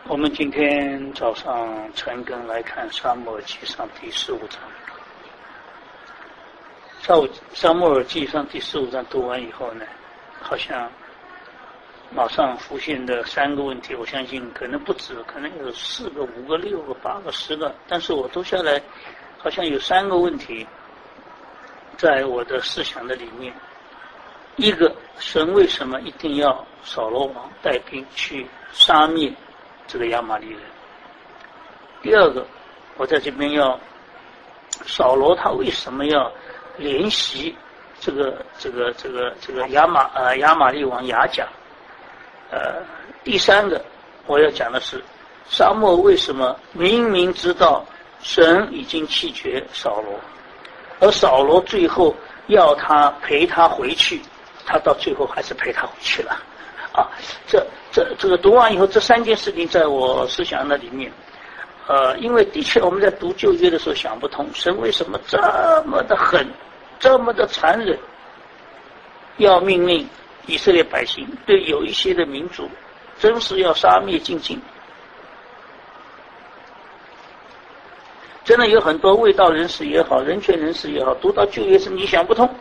我们今天早上陈根来看《撒母耳记上》第15章。撒母耳记上第15章读完以后呢，好像马上浮现的3个问题，我相信可能不止，可能有4个、5个、6个、8个、10个，但是我读下来，好像有3个问题在我的思想的里面。一个，神为什么一定要扫罗王带兵去杀灭这个亚玛力人？第二个，我在这边要扫罗他为什么要怜惜这个亚玛力王亚甲？第3个我要讲的是撒母耳为什么明明知道神已经弃绝扫罗，而扫罗最后要他陪他回去，他到最后还是陪他回去了啊！这个读完以后，这3件事情在我思想的里面，因为的确我们在读旧约的时候想不通，神为什么这么的狠，这么的残忍，要命令以色列百姓对有一些的民族，真是要杀灭尽尽。真的有很多卫道人士也好，人权人士也好，读到旧约是你想不通。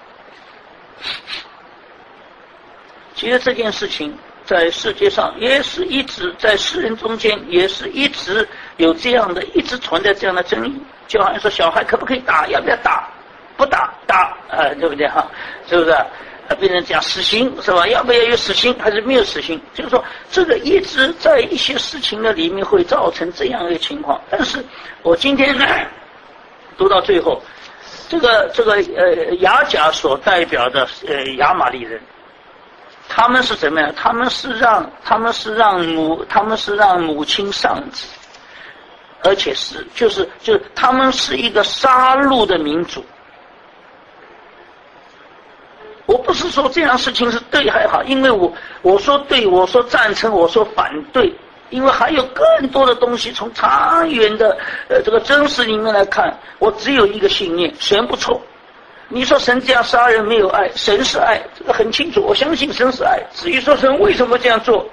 其实这件事情在世界上也是一直在世人中间也是一直有这样的，一直存在这样的争议。就好像说小孩可不可以打，要不要打，不打打对不对哈？是不是？变成讲死刑是吧？要不要有死刑还是没有死刑？就是说这个一直在一些事情的里面会造成这样一个情况。但是我今天读到最后，这个亚甲所代表的亚玛力人，他们是怎么样？他们是让母亲丧子，而且就是他们是一个杀戮的民族。我不是说这样事情是对还好，因为我说对，我说赞成，我说反对，因为还有更多的东西从长远的这个真实里面来看，我只有一个信念：神不错。你说神这样杀人没有爱，神是爱，这个很清楚，我相信神是爱。至于说神为什么这样做，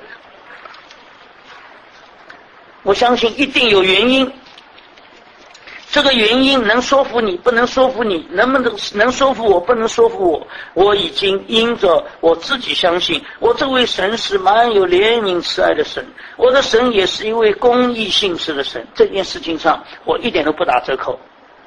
我相信一定有原因。这个原因能说服你，不能说服你，能说服我，不能说服我。我已经因着我自己相信，我这位神是蛮有怜悯慈爱的神，我的神也是一位公义信实的神。这件事情上，我一点都不打折扣。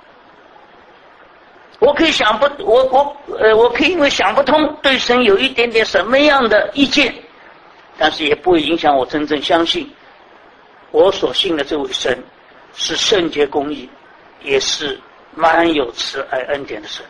我可以我可以因为想不通，对神有一点点什么样的意见，但是也不会影响我真正相信我所信的这位神是圣洁公义，也是蛮有慈爱恩典的神。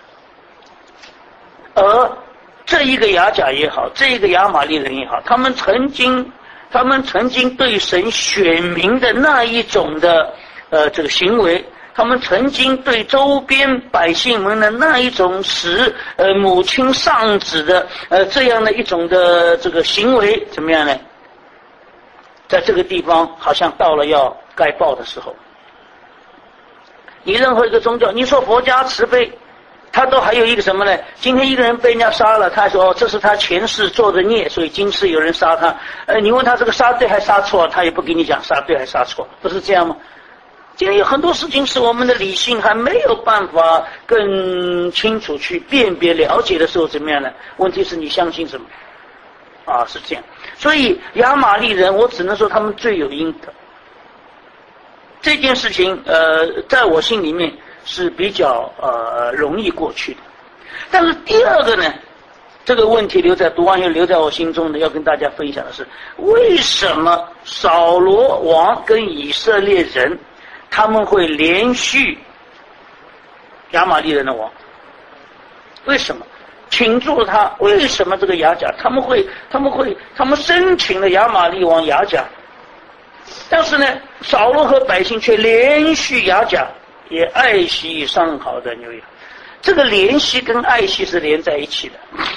而这一个亚甲也好，这一个亚玛力人也好，他们曾经对神选民的那一种的这个行为，他们曾经对周边百姓们的那一种使母亲丧子的这样的一种的这个行为怎么样呢？在这个地方好像到了要该报的时候。你任何一个宗教，你说佛家慈悲，他都还有一个什么呢？今天一个人被人家杀了，他说这是他前世做的孽，所以今世有人杀他。你问他这个杀对还杀错，他也不给你讲杀对还杀错，不是这样吗？今天有很多事情是我们的理性还没有办法更清楚去辨别了解的时候怎么样呢？问题是你相信什么是这样。所以亚玛力人，我只能说他们罪有应得。这件事情在我心里面是比较容易过去的。但是第二个呢，这个问题读完又留在我心中的，要跟大家分享的是，为什么扫罗王跟以色列人他们会连续亚玛力人的王？为什么请住了他？为什么这个亚甲他们申请了亚玛力王亚甲，但是呢，扫罗和百姓却连续亚甲，也爱惜上好的牛羊。这个怜惜跟爱惜是连在一起的。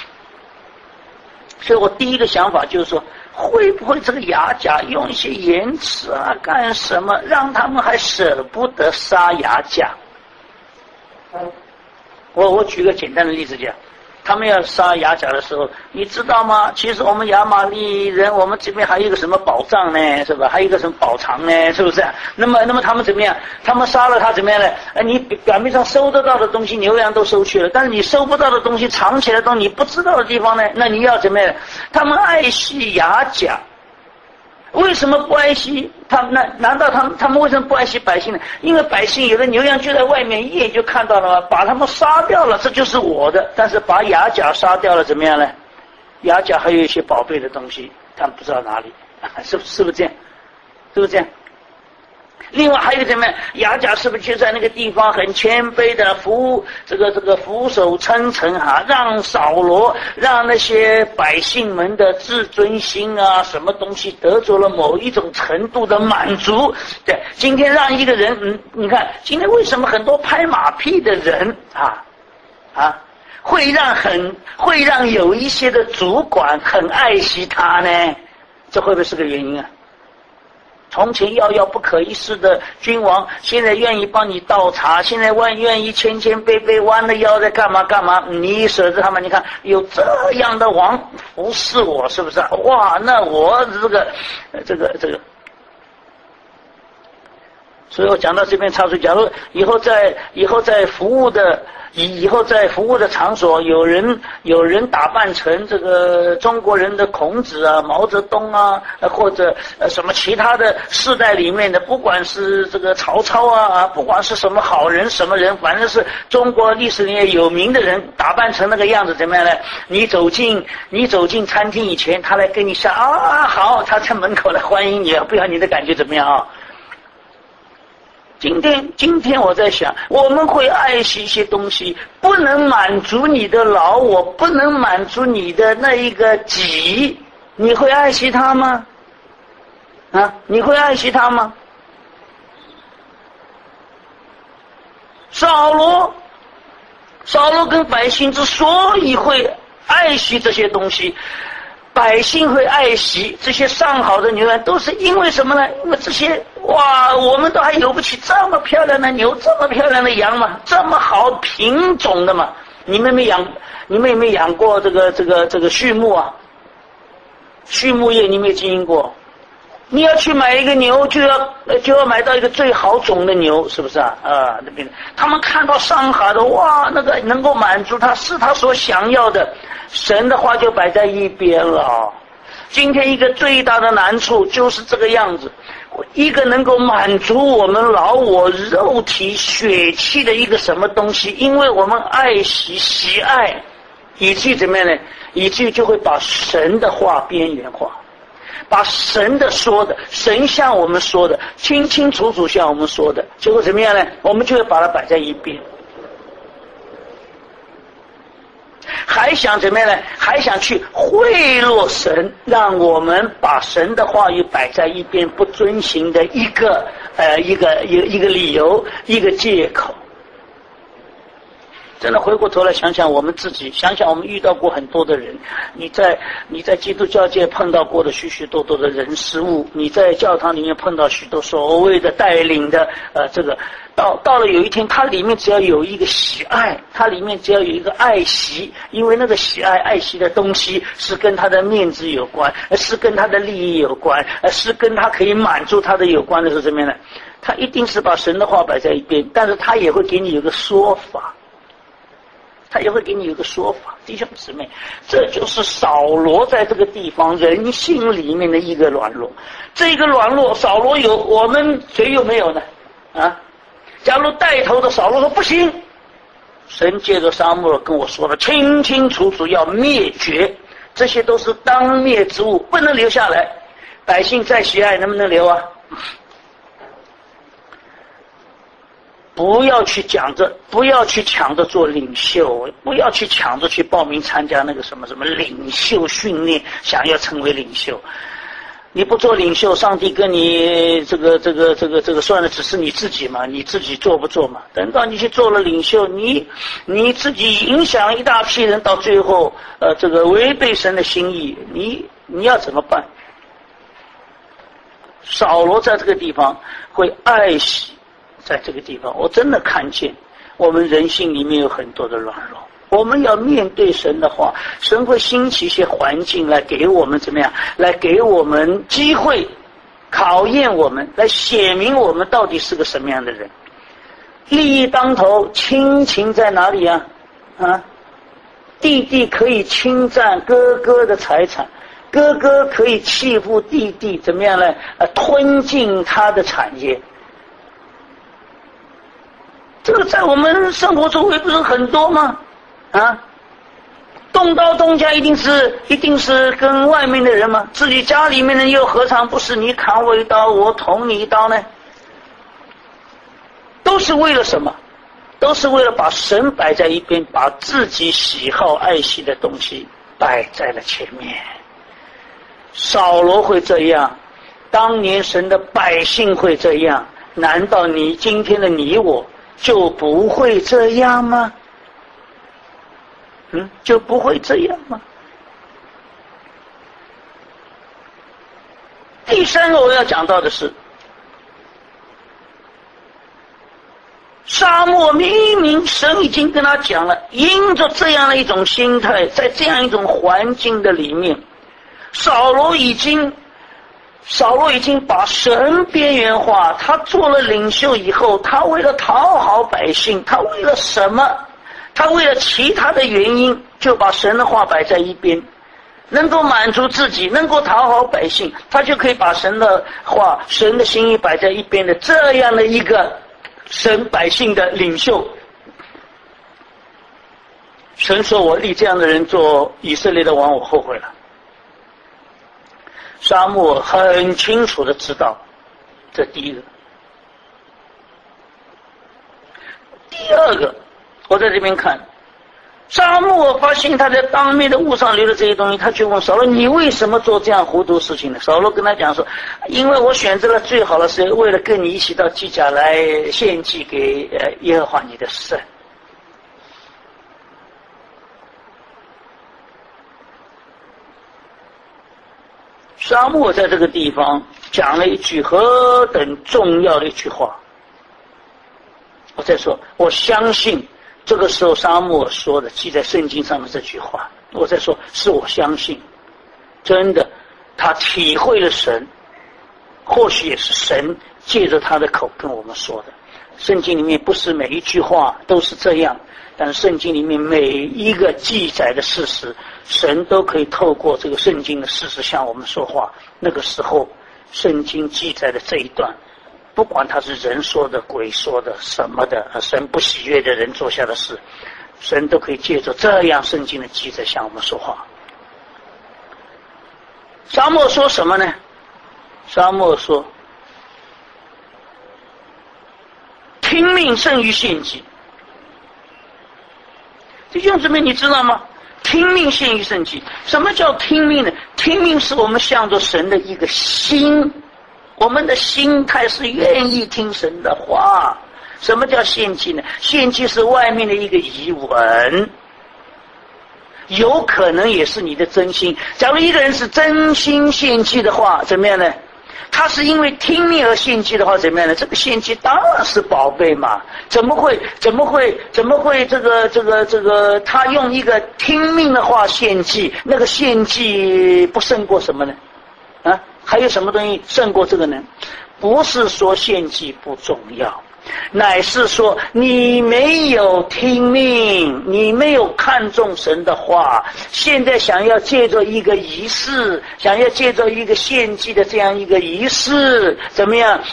所以我第一个想法就是说，会不会这个亚甲用一些言辞干什么，让他们还舍不得杀亚甲？我举个简单的例子讲， 他们要杀雅甲的时候，你知道吗？其实我们亚玛力人，我们这边还有一个什么宝藏呢？是吧？还有一个什么宝藏呢？是不是？那么他们怎么样？他们杀了他怎么样呢？你表面上收得到的东西，牛羊都收去了，但是你收不到的东西，藏起来的东西，你不知道的地方呢，那你要怎么样？他们爱惜雅甲。为什么不爱惜他们？难道他们为什么不爱惜百姓呢？因为百姓有的牛羊就在外面，一眼就看到了嘛，把他们杀掉了，这就是我的。但是把雅甲杀掉了，怎么样呢？雅甲还有一些宝贝的东西，他们不知道哪里，是不是这样？是不是这样？另外还有怎么样？雅甲是不是就在那个地方很谦卑的俯首称臣让扫罗，让那些百姓们的自尊心啊，什么东西得着了某一种程度的满足？对，今天让一个人，你看今天为什么很多拍马屁的人会让有一些的主管很爱惜他呢？这会不会是个原因啊？从前遥遥不可一世的君王，现在愿意帮你倒茶，现在愿意谦卑弯了腰在干嘛？你舍得他们？你看有这样的王服侍我，是不是？哇，那我这个，所以我讲到这边插出，假如以后在服务的场所，有人打扮成这个中国人的孔子啊、毛泽东啊，或者什么其他的世代里面的，不管是这个曹操啊，不管是什么好人什么人，反正是中国历史里面有名的人，打扮成那个样子怎么样呢？你走进餐厅以前，他来跟你笑啊，好，他在门口来欢迎你，不知道你的感觉怎么样啊？今天我在想，我们会爱惜一些东西，不能满足你的老我，不能满足你的那一个己，你会爱惜它吗？你会爱惜它吗？扫罗跟百姓之所以会爱惜这些东西，百姓会爱惜这些上好的牛羊，都是因为什么呢？因为这些哇，我们都还有不起这么漂亮的牛，这么漂亮的羊嘛，这么好品种的嘛。你们没养过这个畜牧啊？畜牧业你没经营过？你要去买一个牛，就要买到一个最好种的牛，是不是啊？那边他们看到上海的哇，那个能够满足他是他所想要的，神的话就摆在一边了。今天一个最大的难处就是这个样子，一个能够满足我们老我肉体血气的一个什么东西，因为我们爱喜爱，以至于怎么样呢？以至于就会把神的话边缘化，把神的说的，神向我们说的清清楚楚向我们说的，结果怎么样呢？我们就会把它摆在一边，还想怎么样呢？还想去贿赂神，让我们把神的话语摆在一边，不遵行的一个理由，一个借口。真的回过头来想想我们自己，想想我们遇到过很多的人，你在基督教界碰到过的许许多多的人事物，你在教堂里面碰到许多所谓的带领的这个到了有一天，它里面只要有一个喜爱，它里面只要有一个爱惜，因为那个喜爱爱惜的东西是跟他的面子有关，是跟他的利益有关，是跟他可以满足他的有关的是什么呢？他一定是把神的话摆在一边，但是他也会给你有个说法，弟兄姊妹，这就是扫罗在这个地方人性里面的一个软弱。这个软弱，扫罗有，我们谁有没有呢？假如带头的扫罗说不行，神借着撒母耳跟我说了清清楚楚，要灭绝，这些都是当灭之物，不能留下来。百姓再喜爱，能不能留啊？不要去抢着做领袖，不要去抢着去报名参加那个什么领袖训练，想要成为领袖。你不做领袖，上帝跟你这个算的只是你自己嘛，你自己做不做嘛？等到你去做了领袖，你自己影响一大批人，到最后违背神的心意，你要怎么办？扫罗在这个地方会爱惜，在这个地方我真的看见我们人性里面有很多的软弱， 我们要面对神的话，神会兴起一些环境来给我们怎么样？来给我们机会，考验我们，来显明我们到底是个什么样的人。利益当头，亲情在哪里啊？弟弟可以侵占哥哥的财产，哥哥可以欺负弟弟，怎么样呢？吞进他的产业。这个在我们生活周围不是很多吗？动刀动家一定是跟外面的人吗？自己家里面的人又何尝不是你砍我一刀，我捅你一刀呢？都是为了什么？都是为了把神摆在一边，把自己喜好爱惜的东西摆在了前面。扫罗会这样，当年神的百姓会这样，难道你今天的你我就不会这样吗？就不会这样吗？第三个我要讲到的是，沙漠明明神已经跟他讲了，因着这样的一种心态，在这样一种环境的里面，扫罗已经把神边缘化。他做了领袖以后，他为了讨好百姓，他为了什么？他为了其他的原因，就把神的话摆在一边，能够满足自己，能够讨好百姓，他就可以把神的话、神的心意摆在一边的这样的一个神百姓的领袖。神说，我立这样的人做以色列的王，我后悔了。沙漠很清楚的知道，这第一个。第二个，我在这边看，沙漠发现他在当面的物上留的这些东西，他就问扫罗，你为什么做这样糊涂事情呢？扫罗跟他讲说，因为我选择了最好的时间，为了跟你一起到基甲来献祭给耶和华你的神。沙漠在这个地方讲了一句何等重要的一句话。我再说，我相信这个时候沙漠说的记在圣经上的这句话，我再说是我相信，真的他体会了神，或许也是神借着他的口跟我们说的。圣经里面不是每一句话都是这样，但是圣经里面每一个记载的事实，神都可以透过这个圣经的事实向我们说话。那个时候圣经记载的这一段，不管他是人说的、鬼说的、什么的，神不喜悦的人做下的事，神都可以借着这样圣经的记载向我们说话。沙漠说什么呢？沙漠说，听命胜于献祭。弟兄姊妹，你知道吗？听命胜于献祭。什么叫听命呢？听命是我们向着神的一个心，我们的心态是愿意听神的话。什么叫献祭呢？献祭是外面的一个仪文，有可能也是你的真心。假如一个人是真心献祭的话，怎么样呢？他是因为听命而献祭的话，怎么样呢？这个献祭当然是宝贝嘛，怎么会这个他用一个听命的话献祭，那个献祭不胜过什么呢？还有什么东西胜过这个呢？不是说献祭不重要，乃是说你没有听命，你没有看重神的话，现在想要借着一个仪式，想要借着一个献祭的这样一个仪式，怎么样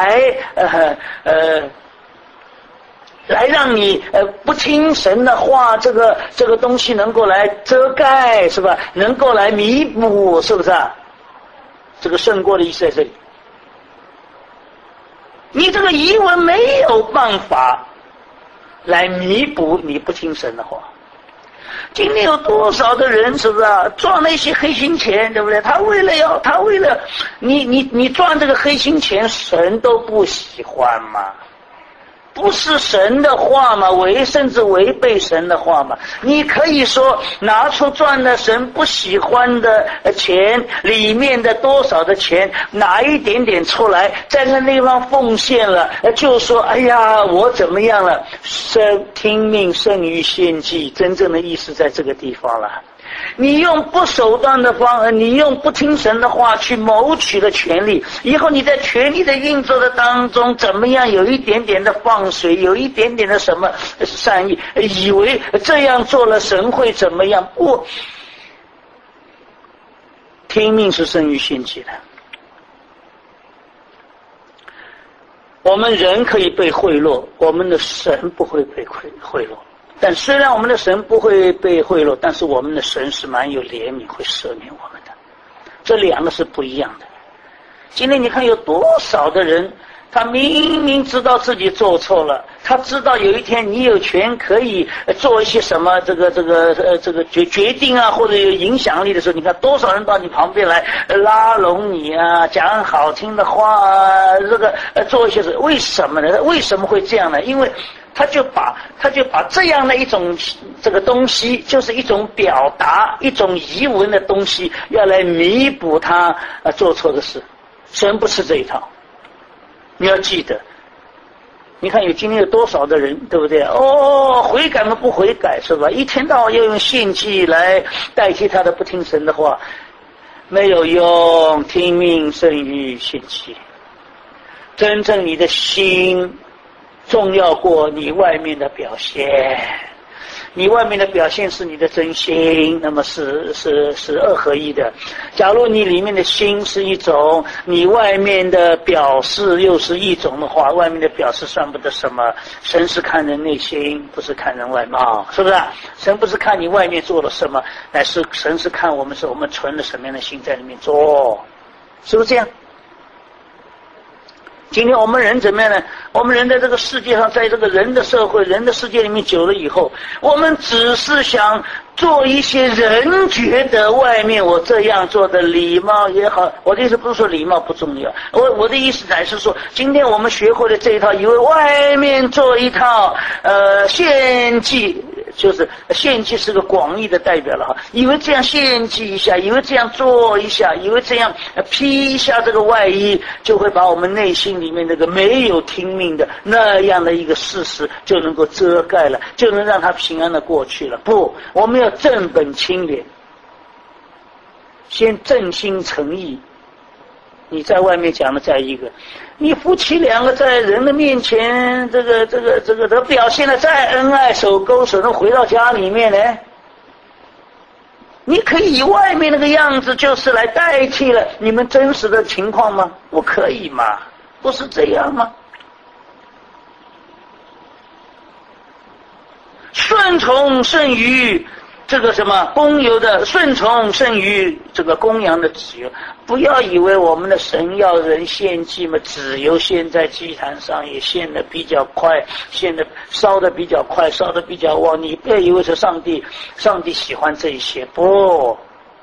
来让你不听神的话，这个东西能够来遮盖，是吧？能够来弥补，是不是啊？这个胜过的意思在这里。你这个遗文没有办法来弥补你不听神的话。今天有多少的人，是不是啊？赚那些黑心钱，对不对？他为了你赚这个黑心钱，神都不喜欢嘛。 不是神的话嘛，甚至违背神的话嘛。你可以说拿出赚了神不喜欢的钱里面的多少的钱，拿一点点出来，在那地方奉献了，就说哎呀我怎么样了，听命胜于献祭，真正的意思在这个地方了。你用不手段的你用不听神的话去谋取了权利，以后你在权力的运作的当中怎么样有一点点的放水，有一点点的什么善意，以为这样做了神会怎么样，不，听命是胜于献祭的。我们人可以被贿赂，我们的神不会被贿赂。但虽然我们的神不会被贿赂，但是我们的神是蛮有怜悯，会赦免我们的。这两个是不一样的。今天你看有多少的人，他明明知道自己做错了，他知道有一天你有权可以做一些什么这个决定啊，或者有影响力的时候，你看多少人到你旁边来拉拢你啊，讲好听的话啊，做一些事。为什么呢？为什么会这样呢？因为他就把这样的一种这个东西，就是一种表达一种遗文的东西，要来弥补他做错的事。神不吃这一套，你要记得。你看今天有多少的人，对不对？悔改吗？不悔改是吧？一天到晚要用献祭来代替他的不听神的话，没有用，听命胜于献祭。真正你的心重要过你外面的表现，你外面的表现是你的真心，那么是二合一的。假如你里面的心是一种，你外面的表示又是一种的话，外面的表示算不得什么。神是看人内心，不是看人外貌，是不是？神不是看你外面做了什么，乃是神是看我们存了什么样的心在里面做，是不是这样？今天我们人怎么样呢？我们人在这个世界上，在这个人的社会、人的世界里面久了以后，我们只是想做一些人觉得外面我这样做的礼貌也好，我的意思不是说礼貌不重要，我的意思乃是说，今天我们学会了这一套，以为外面做一套献祭，就是献祭是个广义的代表了哈，以为这样献祭一下，以为这样做一下，以为这样披一下这个外衣，就会把我们内心里面那个没有听命的那样的一个事实就能够遮盖了，就能让它平安的过去了。不，我们要正本清廉，先正心诚意。你在外面讲的再一个，你夫妻两个在人的面前，这个表现的再恩爱，手勾手，能回到家里面呢？你可以以外面那个样子，就是来代替了你们真实的情况吗？不可以嘛，不是这样吗？顺从胜于这个什么公牛的，顺从胜于这个公羊的脂油。不要以为我们的神要人献祭嘛，脂油献在祭坛上也献得比较快，烧得比较快，烧得比较旺。你不要以为是上帝喜欢这一些，不，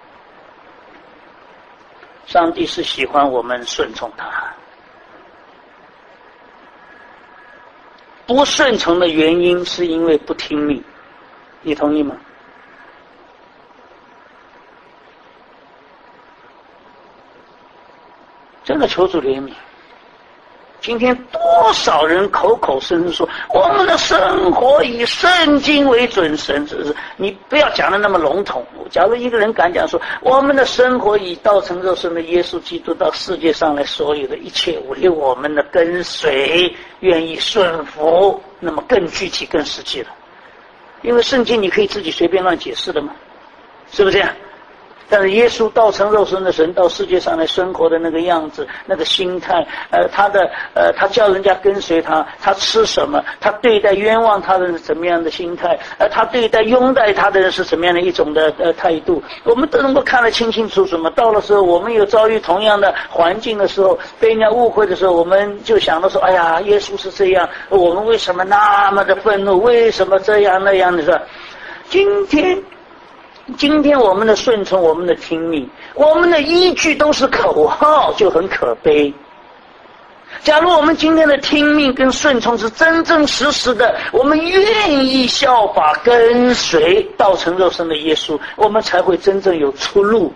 上帝是喜欢我们顺从他。不顺从的原因是因为不听命，你同意吗？真的求主怜悯。今天多少人口口声声说我们的生活以圣经为准绳，你不要讲的那么笼统。假如一个人敢讲说我们的生活以道成肉身的耶稣基督到世界上来，所有的一切为我们的跟随，愿意顺服，那么更具体更实际了。因为圣经你可以自己随便乱解释的嘛，是不是这样？但是耶稣道成肉身的神到世界上来生活的那个样子，那个心态，他叫人家跟随他，他吃什么，他对待冤枉他的人是怎么样的心态，他对待拥戴他的人是怎么样的一种的态度，我们都能够看得清清楚楚嘛。到了时候我们有遭遇同样的环境的时候，被人家误会的时候，我们就想到说，哎呀，耶稣是这样，我们为什么那么的愤怒，为什么这样那样的是吧？今天我们的顺从，我们的听命，我们的依据都是口号，就很可悲。 假如我们今天的听命跟顺从是真真实实的，我们愿意效法跟随道成肉身的耶稣，我们才会真正有出路。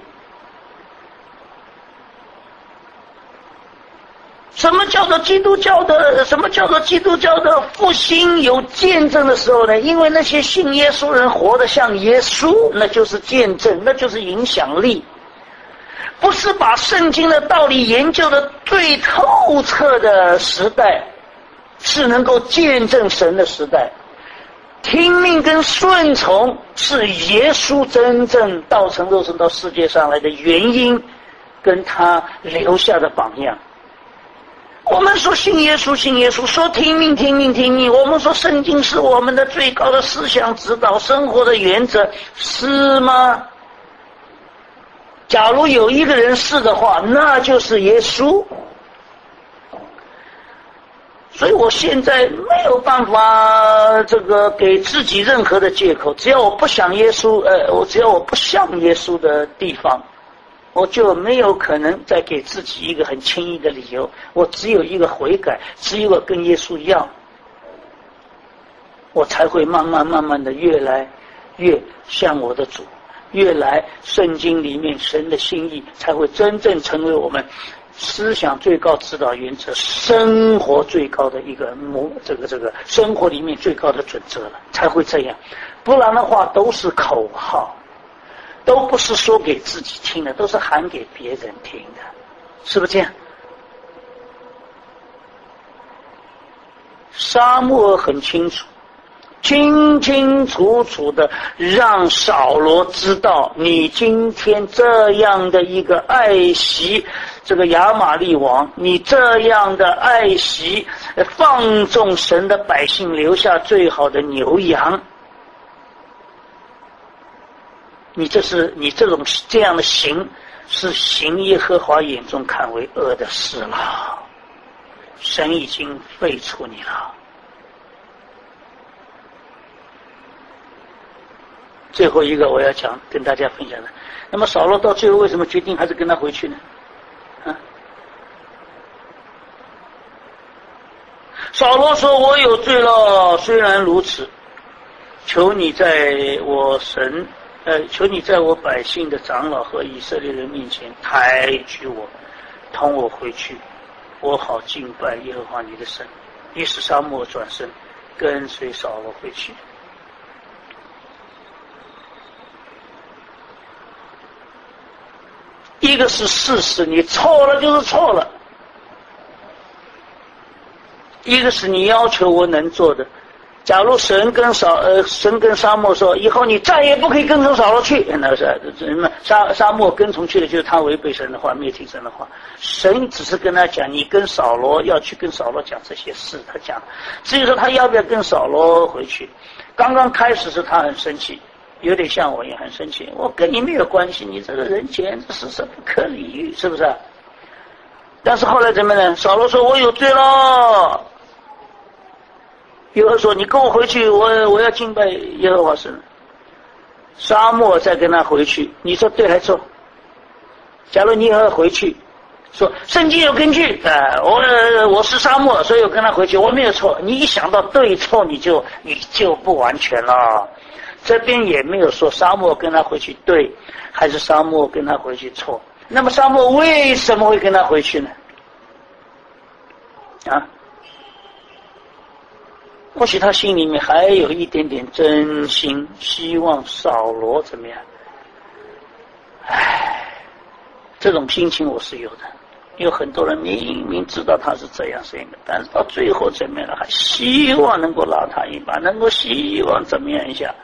什么叫做基督教的复兴有见证的时候呢？因为那些信耶稣人活得像耶稣，那就是见证，那就是影响力。不是把圣经的道理研究的最透彻的时代，是能够见证神的时代。听命跟顺从是耶稣真正道成肉身到世界上来的原因，跟他留下的榜样。我们说信耶稣，说听命，我们说圣经是我们的最高的思想指导，生活的原则，是吗？假如有一个人是的话，那就是耶稣。所以我现在没有办法给自己任何的借口，只要我不想耶稣，只要我不像耶稣的地方，我就没有可能再给自己一个很轻易的理由。我只有一个悔改，只有跟耶稣一样，我才会慢慢的越来越像我的主。越来圣经里面神的心意才会真正成为我们思想最高指导原则，生活最高的一个生活里面最高的准则了，才会这样。不然的话都是口号，都不是说给自己听的，都是喊给别人听的，是不是这样？撒母耳很清楚，清清楚楚的让扫罗知道，你今天这样的一个爱惜这个亚玛利王，你这样的爱惜放纵神的百姓，留下最好的牛羊，你这样的行，是行耶和华眼中看为恶的事了，神已经废除你了。最后一个我要跟大家分享的，那么扫罗到最后为什么决定还是跟他回去呢？扫罗说，我有罪了，虽然如此，求你在我百姓的长老和以色列人面前抬举我，同我回去，我好敬拜耶和华你的神。于是撒母耳转身跟随扫罗回去。一个是事实，你错了就是错了；一个是你要求我能做的。假如神跟撒母耳说，以后你再也不可以跟从扫罗去，那是撒母耳跟从去的，就是他违背神的话，灭听神的话。神只是跟他讲，你跟扫罗要去跟扫罗讲这些事，他讲。至于说他要不要跟扫罗回去，刚刚开始是他很生气，有点像我也很生气，我跟你没有关系，你这个人简直是不可理喻，是不是？但是后来怎么呢？扫罗说，我有罪了。耶和华说，你跟我回去，我要敬拜耶和华神。撒母耳再跟他回去，你说对还错？假如你要回去说圣经有根据，我是撒母耳，所以我跟他回去，我没有错。你一想到对错，你就不完全了。这边也没有说撒母耳跟他回去对，还是撒母耳跟他回去错。那么撒母耳为什么会跟他回去呢？或许他心里面还有一点点真心，希望扫罗怎么样。这种心情我是有的。有很多人明明知道他是这样，但是到最后怎么样了，还希望能够拉他一把，能够希望怎么样一下。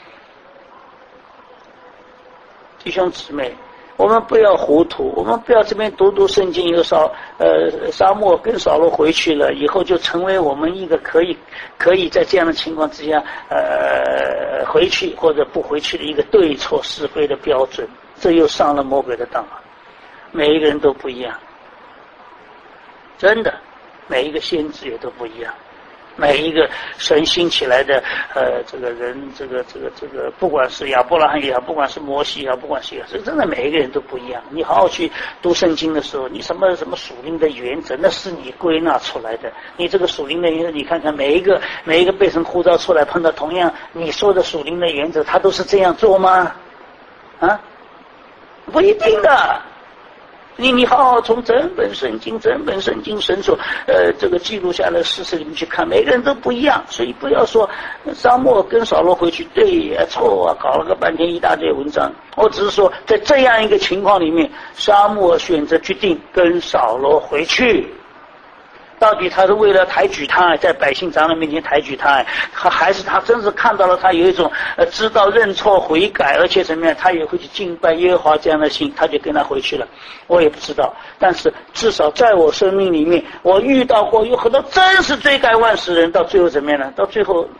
弟兄姊妹，我们不要糊涂，我们不要这边读圣经，有撒母耳跟扫罗回去了以后，就成为我们一个可以在这样的情况之下回去或者不回去的一个对错是非的标准，这又上了魔鬼的当了。每一个人都不一样，真的，每一个先知也都不一样。 每一个神兴起来的这个人，这个不管是亚伯拉罕也好，不管是摩西也好，不管是也好，这真的每一个人都不一样。你好好去读圣经的时候，你什么属灵的原则，那是你归纳出来的。你这个属灵的原则，你看看每一个被神呼召出来，碰到同样你说的属灵的原则，他都是这样做吗？啊，不一定的。你好好从整本圣经神所这个记录下来的事实里面去看，每个人都不一样，所以不要说撒母耳跟扫罗回去对错搞了个半天一大堆文章。我只是说在这样一个情况里面，撒母耳选择决定跟扫罗回去。到底他是为了抬举他，在百姓长老面前抬举他，还是他真是看到了他有一种知道认错悔改，而且怎么样，他也会去敬拜耶和华这样的心，他就跟他回去了。我也不知道，但是至少在我生命里面，我遇到过有很多真是罪该万死人，到最后怎么样呢？到最后，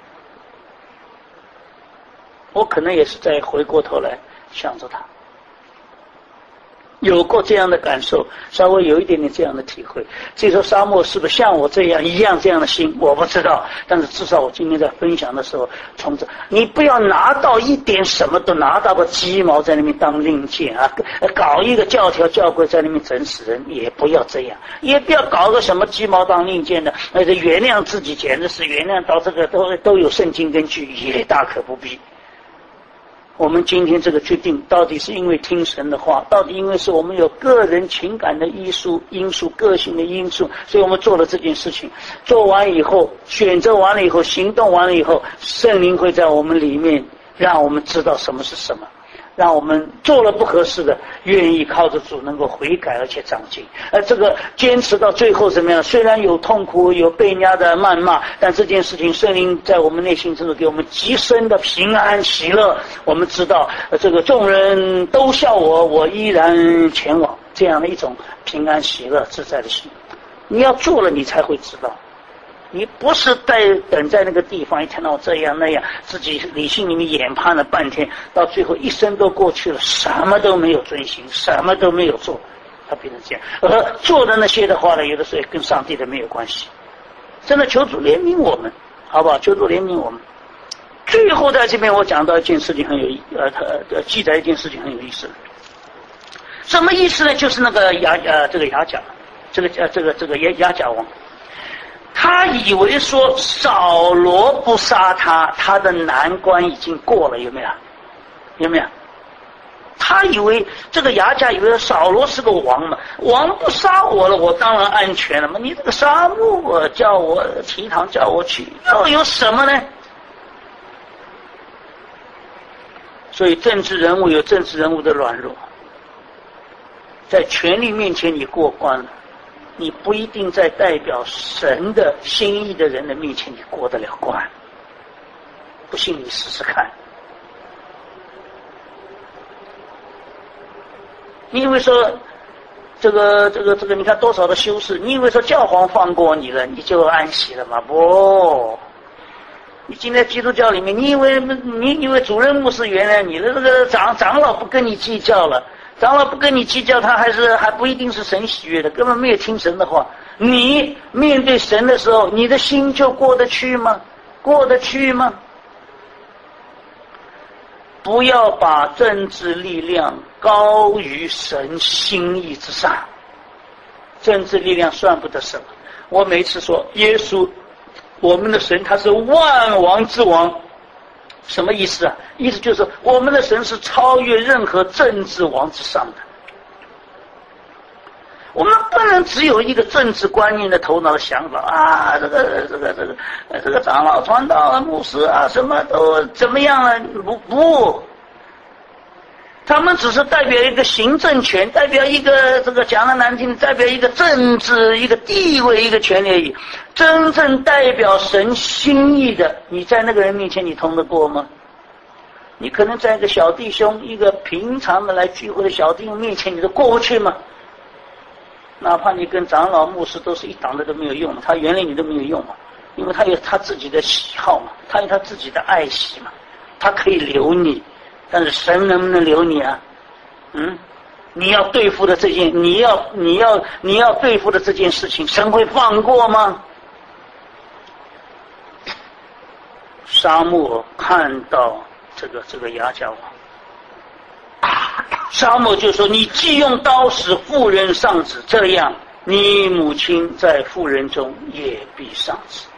我可能也是在回过头来想着他。有过这样的感受，稍微有一点点这样的体会。至于说沙漠是不是像我这样一样这样的心，我不知道。但是至少我今天在分享的时候，从这你不要拿到一点什么都拿到个鸡毛在那边当令箭啊，搞一个教条教规在那边整死人，也不要这样，也不要搞个什么鸡毛当令箭的，原谅自己简直是原谅到这个都有圣经根据，也大可不必。我们今天这个决定到底是因为听神的话，到底因为是我们有个人情感的因素、个性的因素，所以我们做了这件事情。做完以后，选择完了以后，行动完了以后，圣灵会在我们里面让我们知道什么是什么，让我们做了不合适的，愿意靠着主能够悔改而且长进。而这个坚持到最后怎么样？虽然有痛苦，有被人家的谩骂，但这件事情圣灵在我们内心之中给我们极深的平安喜乐。我们知道这个众人都笑我，我依然前往，这样的一种平安喜乐自在的心。你要做了，你才会知道。你不是等在那个地方，一天到晚这样那样，自己理性里面研判了半天，到最后一生都过去了，什么都没有遵行，什么都没有做，他变成这样。而做的那些的话呢，有的时候跟上帝的没有关系。真的求主怜悯我们，好不好？求主怜悯我们。最后在这边我讲到一件事情很有记载一件事情很有意思。什么意思呢？就是那个亚甲，这个亚甲王。他以为说扫罗不杀他，他的难关已经过了，有没有？有没有？他以为这个亚甲以为扫罗是个王嘛，王不杀我了，我当然安全了嘛。你这个沙漠叫我提堂叫我去，又有什么呢？所以政治人物有政治人物的软弱，在权力面前你过关了。你不一定在代表神的心意的人的面前你过得了关，不信你试试看。你以为说这个你看多少的修士，你以为说教皇放过你了你就安息了吗？不，你今天基督教里面，你以为主任牧师原谅你了，这个长老不跟你计较了，长老不跟你计较，他还不一定是神喜悦的，根本没有听神的话。你面对神的时候，你的心就过得去吗？过得去吗？不要把政治力量高于神心意之上，政治力量算不得什么。我每次说耶稣，我们的神他是万王之王，什么意思啊？意思就是我们的神是超越任何政治王之上的。我们不能只有一个政治观念的头脑的想法啊，这个长老传道啊牧师啊什么都怎么样了？不，他们只是代表一个行政权，代表一个这个讲的难听，代表一个政治一个地位一个权利而已。真正代表神心意的，你在那个人面前你通得过吗？你可能在一个小弟兄，一个平常的来聚会的小弟兄面前，你都过不去吗？哪怕你跟长老牧师都是一党的都没有用，他原谅你都没有用嘛，因为他有他自己的喜好嘛，他有他自己的爱惜嘛，他可以留你，但是神能不能留你啊？你要对付的这件，你要对付的这件事情，神会放过吗？ 沙漠看到这个亚甲王，沙漠就说：“你既用刀使妇人丧子，这样你母亲在妇人中也必丧子。”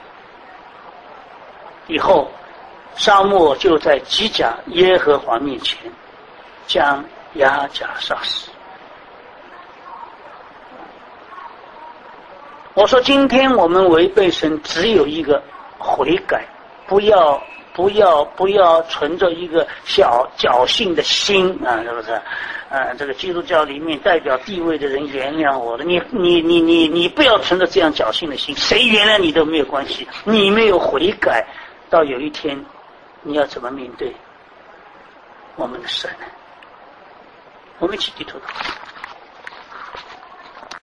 以后，沙漠就在吉甲耶和华面前将亚甲杀死。我说，今天我们违背神只有一个悔改，不要存着一个侥幸的心啊，是不是？这个基督教里面代表地位的人原谅我了，你不要存着这样侥幸的心，谁原谅你都没有关系，你没有悔改，到有一天你要怎么面对我们的神呢？我们一起低头祷告。